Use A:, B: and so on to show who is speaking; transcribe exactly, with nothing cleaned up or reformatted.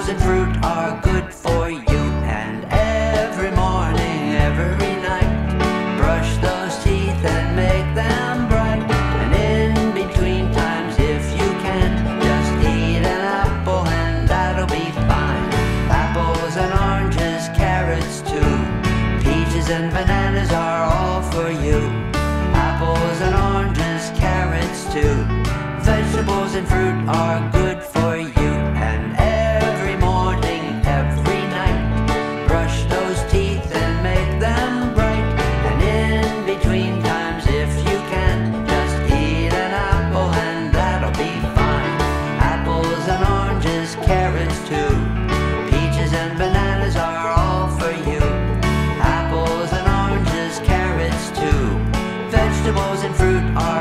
A: Vegetables and fruit are good for you. And every morning, every night, brush those teeth and make them bright. And in between times, if you can, just eat an apple and that'll be fine. Apples and oranges, carrots too. Peaches and bananas are all for you. Apples and oranges, carrots too. Vegetables and fruit are good for you. And every morning, every night, brush those teeth and make them bright. And in between times, if you can, just eat an apple and that'll be fine. Apples and oranges, carrots too. Peaches and bananas are all for you. Apples and oranges, carrots too. Vegetables and fruit are